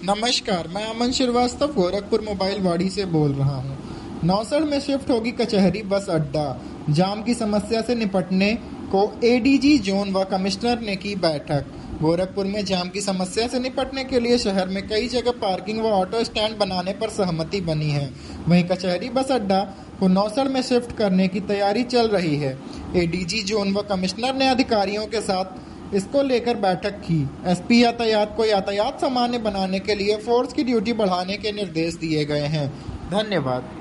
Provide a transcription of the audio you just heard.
नमस्कार, मैं अमन श्रीवास्तव गोरखपुर मोबाइल वाड़ी से बोल रहा हूँ। नौसड़ में शिफ्ट होगी कचहरी बस अड्डा। जाम की समस्या से निपटने को एडीजी जोन व कमिश्नर ने की बैठक। गोरखपुर में जाम की समस्या से निपटने के लिए शहर में कई जगह पार्किंग व ऑटो स्टैंड बनाने पर सहमति बनी है। वहीं कचहरी बस अड्डा को नौसड़ में शिफ्ट करने की तैयारी चल रही है। एडीजी जोन व कमिश्नर ने अधिकारियों के साथ इसको लेकर बैठक की। एसपी यातायात को यातायात सामान्य बनाने के लिए फोर्स की ड्यूटी बढ़ाने के निर्देश दिए गए हैं। धन्यवाद।